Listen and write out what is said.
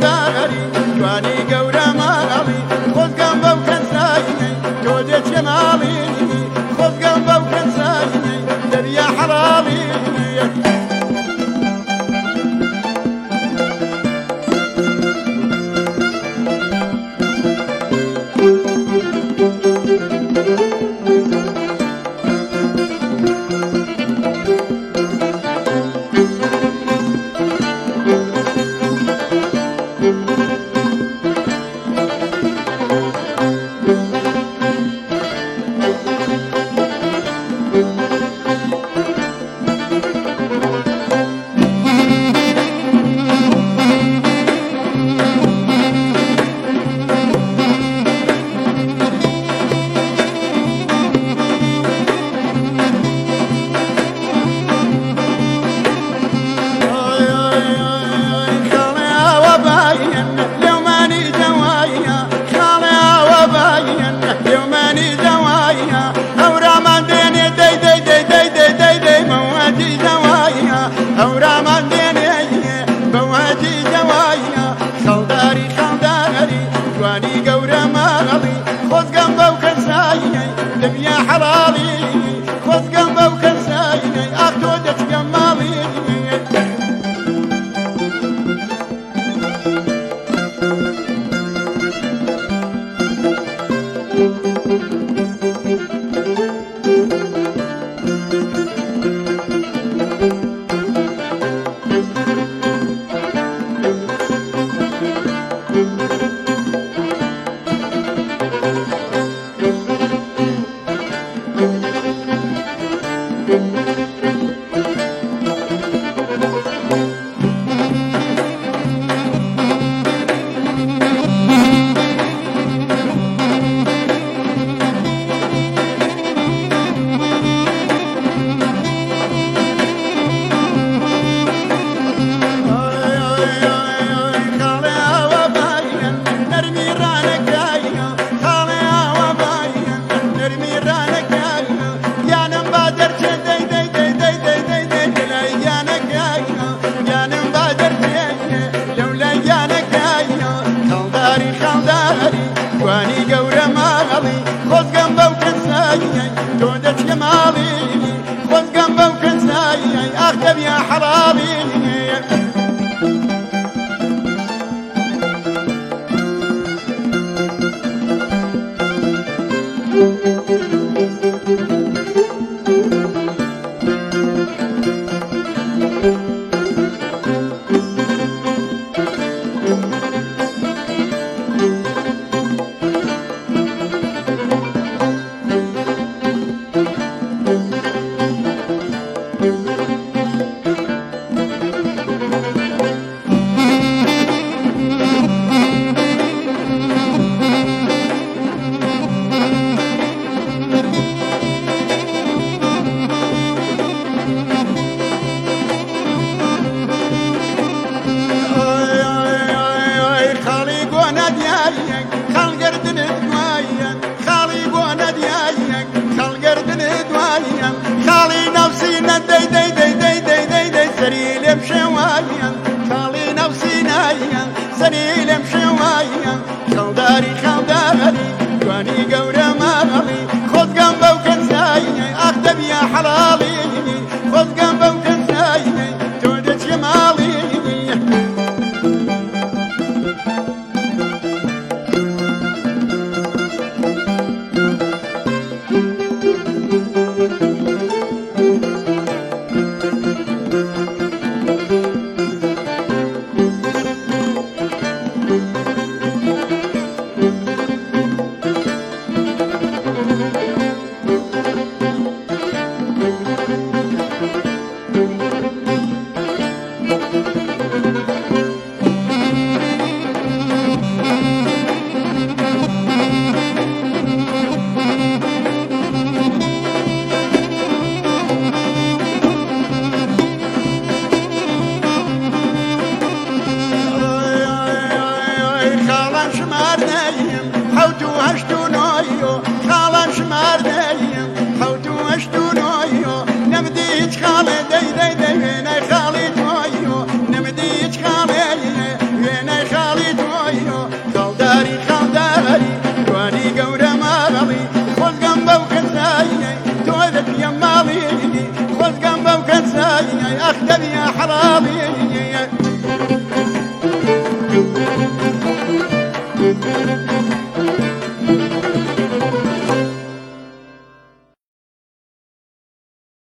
خەڵداری جوانی گەورە ماڵی خۆزگەم بەو کەساینەی تۆ دێچێ ماڵی خۆزگەم بەو کەساینەی دەریا حەڵاڵی دنیا حەڵاڵی خۆزگەم بەو کەساینەی ئاخ تۆ دەچگەم ماڵی جوانی گەورە ماڵی خۆزگەم بەو کەساینەی تۆ دەچگە ماڵی خۆزگەم بەو کەساینەی ئاخ دەبیا حەڵاڵی خاڵی نەوسینە دەی دەی دەی دەی دەی دەی دەی سەری لێم شێوایە خاڵی نەوسینایە سەری لێم شێوایە خەڵداری خەڵداری جوانی گەورە ماڵی خۆزگەم بەو کەساینەی ئاخ دەبیا حەڵاڵی خۆزگەم بەو کەساینەی تۆ دەچگە ماڵی خاڵی يا حرامي